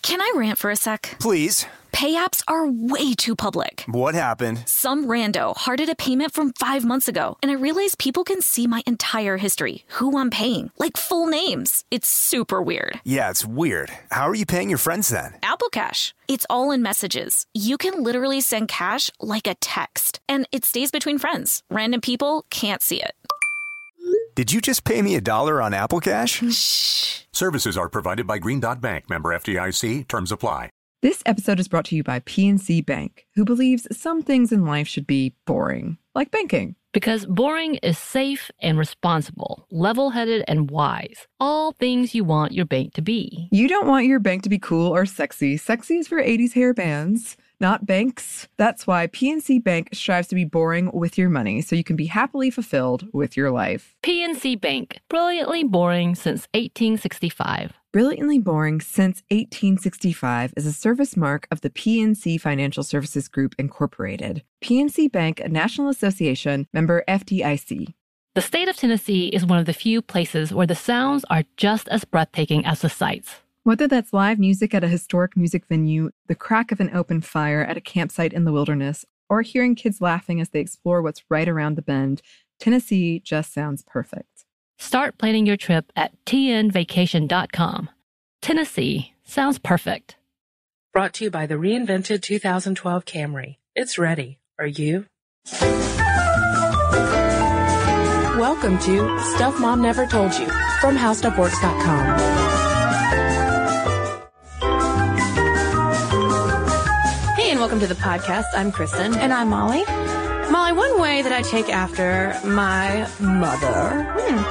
Can I rant for a sec? Please. Pay apps are way too public. What happened? Some rando hearted a payment from 5 months ago, and I realized people can see my entire history, who I'm paying, like full names. It's super weird. Yeah, it's weird. How are you paying your friends then? Apple Cash. It's all in messages. You can literally send cash like a text, and it stays between friends. Random people can't see it. Did you just pay me $1 on Apple Cash? Shh. Services are provided by Green Dot Bank. Member FDIC. Terms apply. This episode is brought to you by PNC Bank, who believes some things in life should be boring, like banking. Because boring is safe and responsible, level-headed and wise. All things you want your bank to be. You don't want your bank to be cool or sexy. Sexy is for 80s hair bands, not banks. That's why PNC Bank strives to be boring with your money so you can be happily fulfilled with your life. PNC Bank, brilliantly boring since 1865. Brilliantly Boring Since 1865 is a service mark of the PNC Financial Services Group, Incorporated. PNC Bank, a National Association, member FDIC. The state of Tennessee is one of the few places where the sounds are just as breathtaking as the sights. Whether that's live music at a historic music venue, the crack of an open fire at a campsite in the wilderness, or hearing kids laughing as they explore what's right around the bend, Tennessee just sounds perfect. Start planning your trip at tnvacation.com. Tennessee sounds perfect. Brought to you by the reinvented 2012 Camry. It's ready. Are you? Welcome to Stuff Mom Never Told You from HowStuffWorks.com. Hey, and welcome to the podcast. I'm Kristen. And I'm Molly. Molly, one way that I take after my mother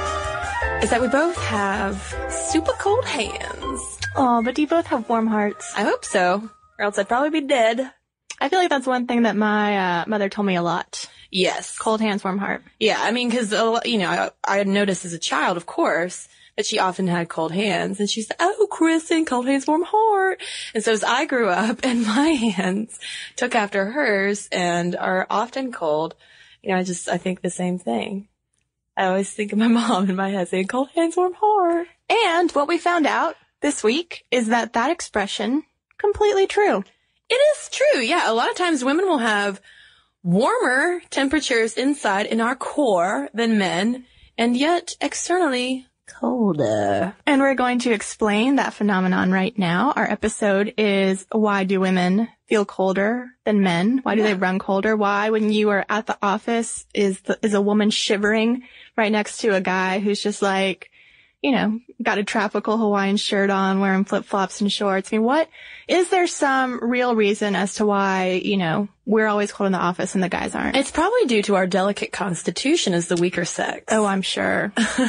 is that we both have super cold hands. Oh, but do you both have warm hearts? I hope so, or else I'd probably be dead. I feel like that's one thing that my mother told me a lot. Yes. Cold hands, warm heart. Yeah, I mean, because, you know, I had noticed as a child, of course, that she often had cold hands. And she said, oh, Kristen, cold hands, warm heart. And so as I grew up and my hands took after hers and are often cold, you know, I think the same thing. I always think of my mom in my head saying, cold hands, warm heart. And what we found out this week is that expression, completely true. It is true. Yeah. A lot of times women will have warmer temperatures inside in our core than men, and yet externally colder. And we're going to explain that phenomenon right now. Our episode is why do women feel colder than men? Why do they run colder? Why, when you are at the office, is a woman shivering right next to a guy who's just like, you know, got a tropical Hawaiian shirt on, wearing flip-flops and shorts? I mean, is there some real reason as to why, you know, we're always cold in the office and the guys aren't? It's probably due to our delicate constitution as the weaker sex. Oh, I'm sure.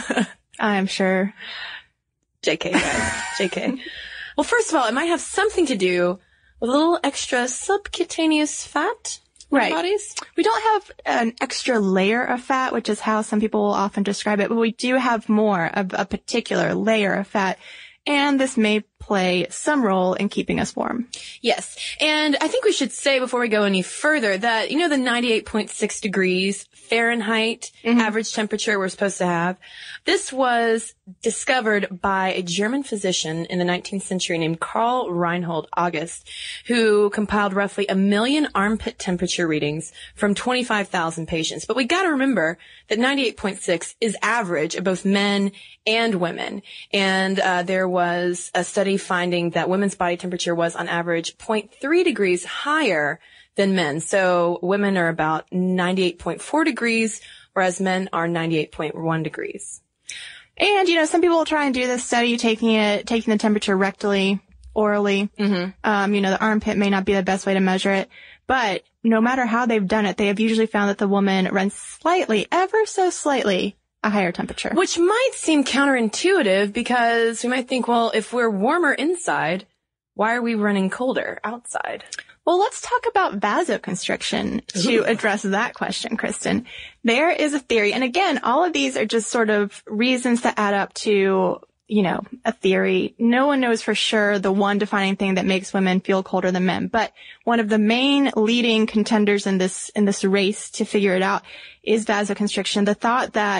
I am sure. JK, guys. JK. Well, first of all, it might have something to do with a little extra subcutaneous fat in our bodies. We don't have an extra layer of fat, which is how some people will often describe it, but we do have more of a particular layer of fat. And this may play some role in keeping us warm. Yes. And I think we should say before we go any further that, you know, the 98.6 degrees Fahrenheit average temperature we're supposed to have, this was discovered by a German physician in the 19th century named Karl Reinhold August, who compiled roughly 1 million armpit temperature readings from 25,000 patients. But we got to remember that 98.6 is average of both men and women. And there was a study finding that women's body temperature was on average 0.3 degrees higher than men. So women are about 98.4 degrees, whereas men are 98.1 degrees. And, you know, some people will try and do this study taking the temperature rectally, orally. You know, the armpit may not be the best way to measure it, but no matter how they've done it, they have usually found that the woman runs slightly, ever so slightly, a higher temperature. Which might seem counterintuitive because we might think, well, if we're warmer inside, why are we running colder outside? Well, let's talk about vasoconstriction to address that question, Kristen. There is a theory, and again, all of these are just sort of reasons to add up to, you know, a theory. No one knows for sure the one defining thing that makes women feel colder than men, but one of the main leading contenders in this race to figure it out is vasoconstriction. The thought that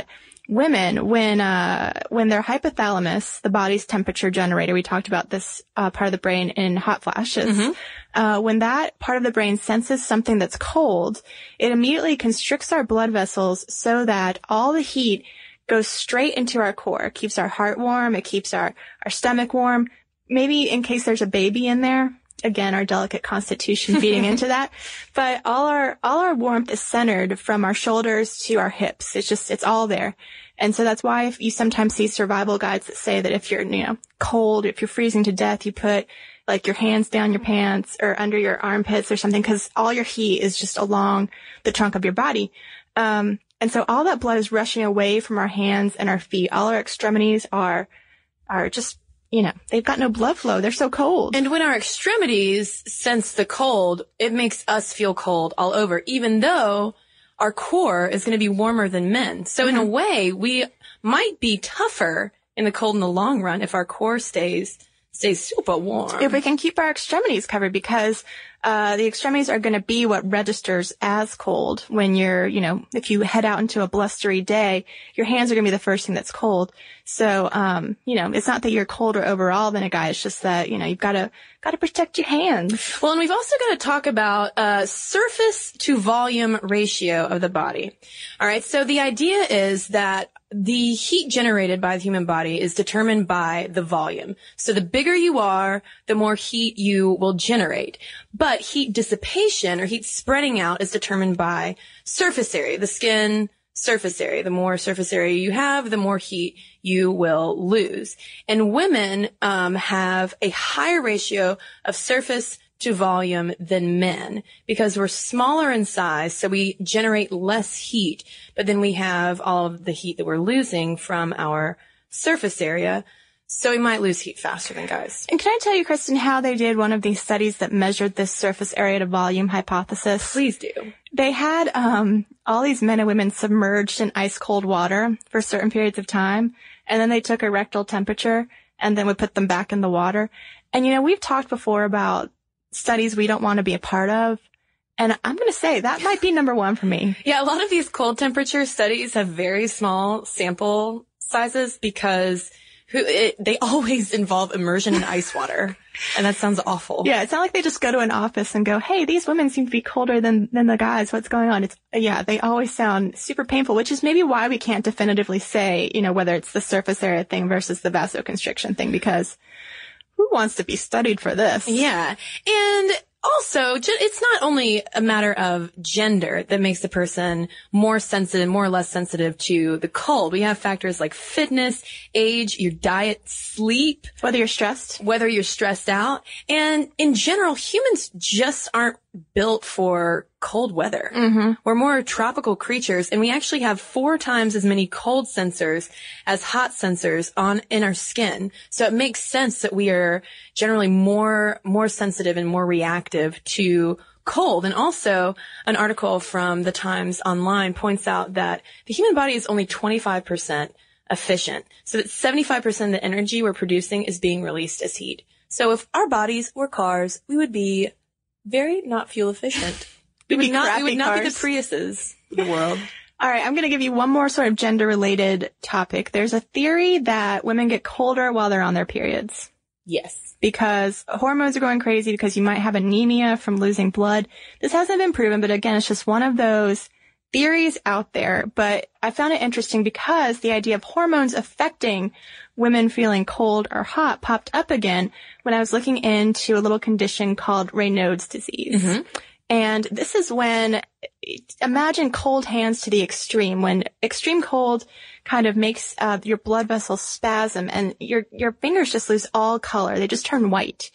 women, when their hypothalamus, the body's temperature generator, we talked about this part of the brain in hot flashes, when that part of the brain senses something that's cold, it immediately constricts our blood vessels so that all the heat goes straight into our core. It keeps our heart warm. It keeps our stomach warm. Maybe in case there's a baby in there. Again, our delicate constitution feeding into that. But all our warmth is centered from our shoulders to our hips. It's all there. And so that's why if you sometimes see survival guides that say that if you're, cold, if you're freezing to death, you put like your hands down your pants or under your armpits or something, because all your heat is just along the trunk of your body. And so all that blood is rushing away from our hands and our feet. All our extremities are just, they've got no blood flow. They're so cold. And when our extremities sense the cold, it makes us feel cold all over, even though our core is going to be warmer than men. So in a way, we might be tougher in the cold in the long run if our core stays super warm. If we can keep our extremities covered, because the extremities are going to be what registers as cold when you're, if you head out into a blustery day, your hands are going to be the first thing that's cold. So, it's not that you're colder overall than a guy. It's just that, you've got to protect your hands. Well, and we've also got to talk about surface to volume ratio of the body. All right. So the idea is that the heat generated by the human body is determined by the volume. So the bigger you are, the more heat you will generate. But heat dissipation or heat spreading out is determined by surface area, the skin surface area. The more surface area you have, the more heat you will lose. And women have a higher ratio of surface to volume than men because we're smaller in size, so we generate less heat, but then we have all of the heat that we're losing from our surface area, so we might lose heat faster than guys. And can I tell you, Kristen, how they did one of these studies that measured this surface area to volume hypothesis? Please do. They had all these men and women submerged in ice cold water for certain periods of time, and then they took a rectal temperature and then would put them back in the water. And we've talked before about studies we don't want to be a part of. And I'm going to say that might be number one for me. Yeah, a lot of these cold temperature studies have very small sample sizes because they always involve immersion in ice water. And that sounds awful. Yeah, it's not like they just go to an office and go, hey, these women seem to be colder than the guys. What's going on? They always sound super painful, which is maybe why we can't definitively say, whether it's the surface area thing versus the vasoconstriction thing, because who wants to be studied for this? Yeah. And also, it's not only a matter of gender that makes a person more sensitive, more or less sensitive to the cold. We have factors like fitness, age, your diet, sleep. Whether you're stressed out. And in general, humans just aren't built for cold weather. Mm-hmm. We're more tropical creatures, and we actually have 4 times as many cold sensors as hot sensors in our skin. So it makes sense that we are generally more sensitive and more reactive to cold. And also, an article from the Times Online points out that the human body is only 25% efficient. So that 75% of the energy we're producing is being released as heat. So if our bodies were cars, we would be very not fuel efficient. We would not be the Priuses of the world. All right, I'm going to give you one more sort of gender-related topic. There's a theory that women get colder while they're on their periods. Yes. Because hormones are going crazy, because you might have anemia from losing blood. This hasn't been proven, but again, it's just one of those theories out there. But I found it interesting because the idea of hormones affecting women feeling cold or hot popped up again when I was looking into a little condition called Raynaud's disease. Mm-hmm. And this is when, imagine cold hands to the extreme, when extreme cold kind of makes your blood vessels spasm and your fingers just lose all color. They just turn white.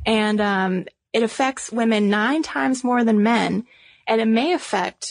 And it affects women 9 times more than men, and it may affect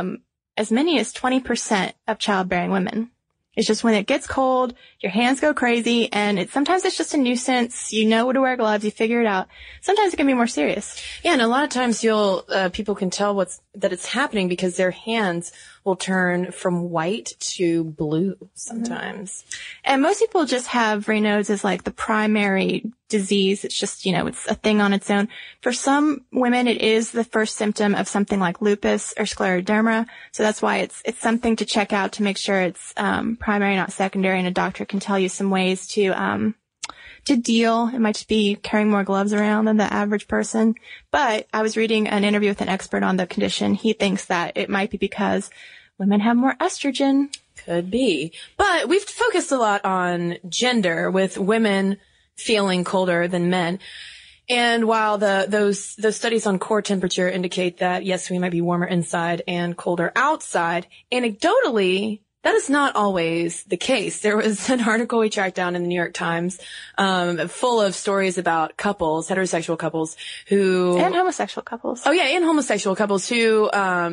as many as 20% of childbearing women. It's just when it gets cold, your hands go crazy, and sometimes it's just a nuisance. You know to wear gloves, you figure it out. Sometimes it can be more serious. Yeah, and a lot of times people can tell that it's happening because their hands will turn from white to blue sometimes. And most people just have Raynaud's as like the primary disease. It's just, it's a thing on its own. For some women, it is the first symptom of something like lupus or scleroderma. So that's why it's something to check out to make sure it's primary, not secondary. And a doctor can tell you some ways to deal. It might just be carrying more gloves around than the average person. But I was reading an interview with an expert on the condition. He thinks that it might be because women have more estrogen. Could be. But we've focused a lot on gender, with women feeling colder than men. And while those studies on core temperature indicate that, yes, we might be warmer inside and colder outside, anecdotally, that is not always the case. There was an article we tracked down in the New York Times, full of stories about couples, heterosexual couples who... And homosexual couples. Oh yeah, and homosexual couples who,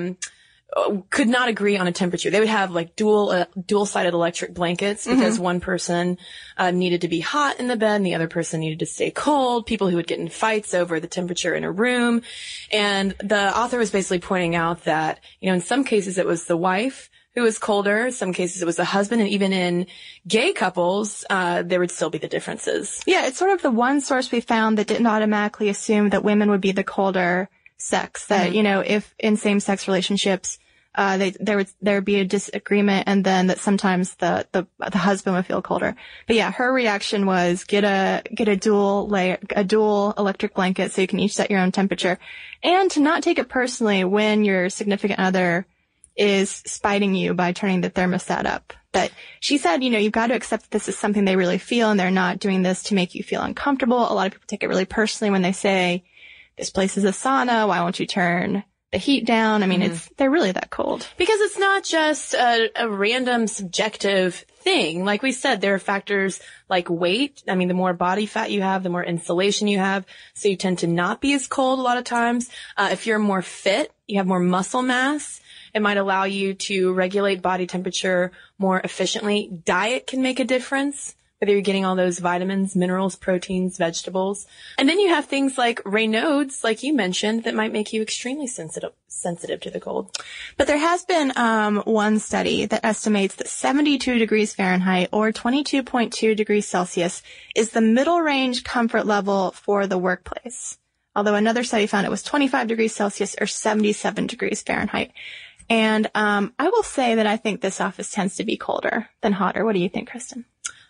could not agree on a temperature. They would have like dual-sided electric blankets because one person needed to be hot in the bed and the other person needed to stay cold. People who would get in fights over the temperature in a room. And the author was basically pointing out that, in some cases it was the wife who was colder. In some cases it was the husband. And even in gay couples, there would still be the differeces. Yeah, it's sort of the one source we found that didn't automatically assume that women would be the colder sex, that, if in same-sex relationships, there would be a disagreement and then that sometimes the husband would feel colder. But yeah, her reaction was get a dual electric blanket so you can each set your own temperature, and to not take it personally when your significant other is spiting you by turning the thermostat up. But she said, you've got to accept that this is something they really feel and they're not doing this to make you feel uncomfortable. A lot of people take it really personally when they say, this place is a sauna, why won't you turn the heat down? I mean, they're really that cold. Because it's not just a random subjective thing. Like we said, there are factors like weight. I mean, the more body fat you have, the more insulation you have. So you tend to not be as cold a lot of times. If you're more fit, you have more muscle mass. It might allow you to regulate body temperature more efficiently. Diet can make a difference, whether you're getting all those vitamins, minerals, proteins, vegetables. And then you have things like Raynaud's, like you mentioned, that might make you extremely sensitive to the cold. But there has been one study that estimates that 72 degrees Fahrenheit or 22.2 degrees Celsius is the middle range comfort level for the workplace. Although another study found it was 25 degrees Celsius or 77 degrees Fahrenheit. And I will say that I think this office tends to be colder than hotter. What do you think, Kristen?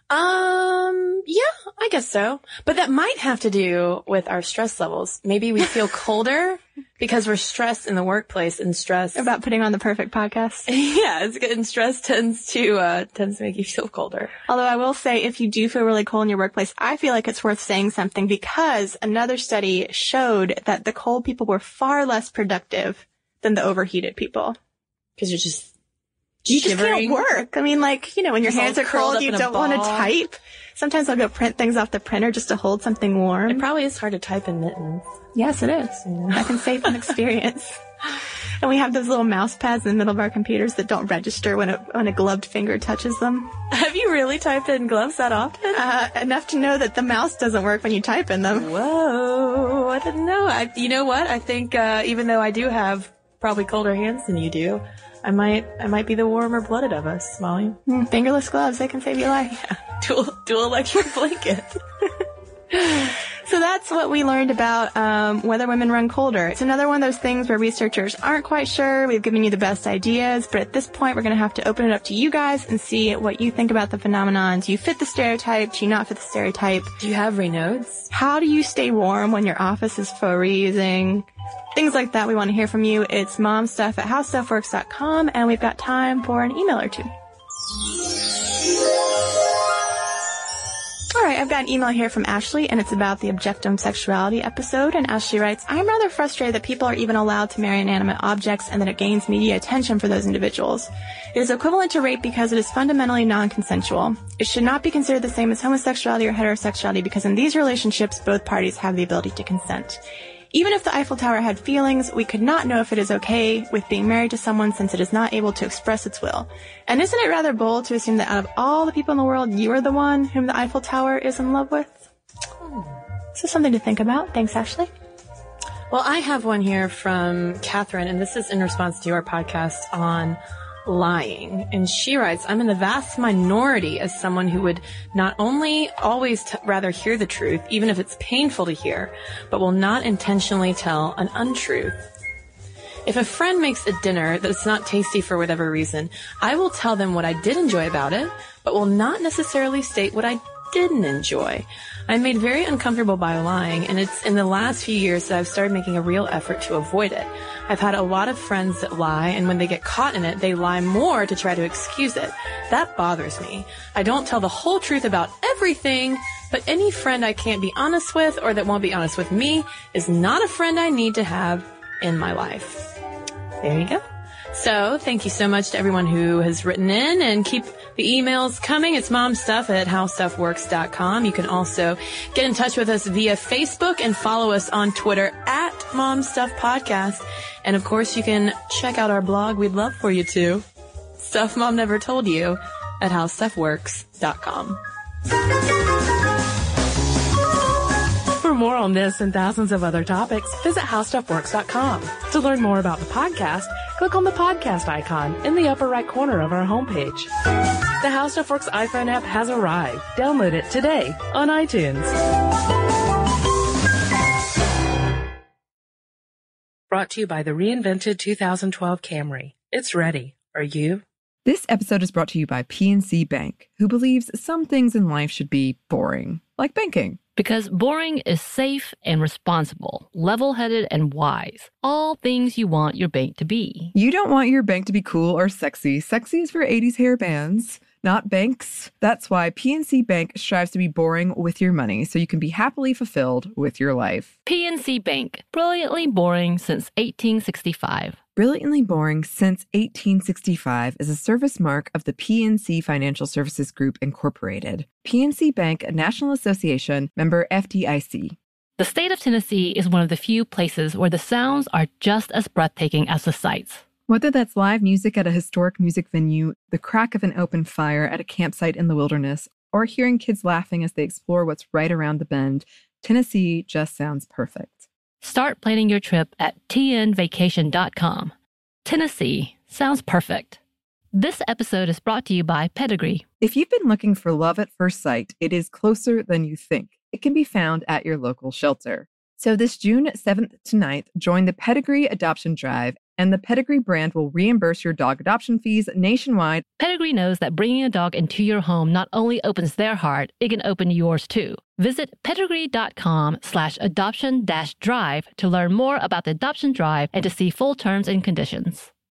Yeah, I guess so. But that might have to do with our stress levels. Maybe we feel colder because we're stressed in the workplace, and stress about putting on the perfect podcast. Yeah, it's good. And stress tends to make you feel colder. Although I will say, if you do feel really cold in your workplace, I feel like it's worth saying something, because another study showed that the cold people were far less productive than the overheated people. Because you're just you just can't work. I mean, like, when your hands are cold, you don't want to type. Sometimes I'll go print things off the printer just to hold something warm. It probably is hard to type in mittens. Yes, it is. Yeah. I can say from experience. And we have those little mouse pads in the middle of our computers that don't register when a gloved finger touches them. Have you really typed in gloves that often? Enough to know that the mouse doesn't work when you type in them. Whoa, I didn't know. You know what? I think even though I do have probably colder hands than you do, I might be the warmer blooded of us, Molly. Fingerless gloves, they can save your life. Yeah. Dual electric blanket. So that's what we learned about whether women run colder. It's another one of those things where researchers aren't quite sure. We've given you the best ideas, but at this point we're going to have to open it up to you guys and see what you think about the phenomenon. Do you fit the stereotype? Do you not fit the stereotype? Do you have Raynaud's? How do you stay warm when your office is freezing? Things like that we want to hear from you. It's momstuff@howstuffworks.com, and we've got time for an email or two. All right, I've got an email here from Ashley, and it's about the Objectum Sexuality episode. And Ashley writes, I'm rather frustrated that people are even allowed to marry inanimate objects and that it gains media attention for those individuals. It is equivalent to rape because it is fundamentally non-consensual. It should not be considered the same as homosexuality or heterosexuality because in these relationships, both parties have the ability to consent. Even if the Eiffel Tower had feelings, we could not know if it is okay with being married to someone since it is not able to express its will. And isn't it rather bold to assume that out of all the people in the world, you are the one whom the Eiffel Tower is in love with? So something to think about. Thanks, Ashley. Well, I have one here from Catherine, and this is in response to our podcast on lying. And she writes, I'm in the vast minority as someone who would not only always rather hear the truth, even if it's painful to hear, but will not intentionally tell an untruth. If a friend makes a dinner that's not tasty for whatever reason, I will tell them what I did enjoy about it, but will not necessarily state what I didn't enjoy. I'm made very uncomfortable by lying, and it's in the last few years that I've started making a real effort to avoid it. I've had a lot of friends that lie, and when they get caught in it, they lie more to try to excuse it. That bothers me. I don't tell the whole truth about everything, but any friend I can't be honest with or that won't be honest with me is not a friend I need to have in my life. There you go. So thank you so much to everyone who has written in, and keep the emails coming. It's momstuff@howstuffworks.com. You can also get in touch with us via Facebook and follow us on Twitter at momstuffpodcast. And of course, you can check out our blog. We'd love for you to. Stuff Mom Never Told You at howstuffworks.com. For more on this and thousands of other topics, visit howstuffworks.com. To learn more about the podcast, click on the podcast icon in the upper right corner of our homepage. The How Stuff Works iPhone app has arrived. Download it today on iTunes. Brought to you by the reinvented 2012 Camry. It's ready. Are you? This episode is brought to you by PNC Bank, who believes some things in life should be boring, like banking. Because boring is safe and responsible, level-headed and wise. All things you want your bank to be. You don't want your bank to be cool or sexy. Sexy is for 80s hair bands, not banks. That's why PNC Bank strives to be boring with your money, so you can be happily fulfilled with your life. PNC Bank, brilliantly boring since 1865. Brilliantly Boring Since 1865 is a service mark of the PNC Financial Services Group, Incorporated. PNC Bank, a National Association, member FDIC. The state of Tennessee is one of the few places where the sounds are just as breathtaking as the sights. Whether that's live music at a historic music venue, the crack of an open fire at a campsite in the wilderness, or hearing kids laughing as they explore what's right around the bend, Tennessee just sounds perfect. Start planning your trip at tnvacation.com. Tennessee sounds perfect. This episode is brought to you by Pedigree. If you've been looking for love at first sight, it is closer than you think. It can be found at your local shelter. So this June 7th to 9th, join the Pedigree Adoption Drive, and the Pedigree brand will reimburse your dog adoption fees nationwide. Pedigree knows that bringing a dog into your home not only opens their heart, it can open yours too. Visit pedigree.com/adoption-drive to learn more about the adoption drive and to see full terms and conditions.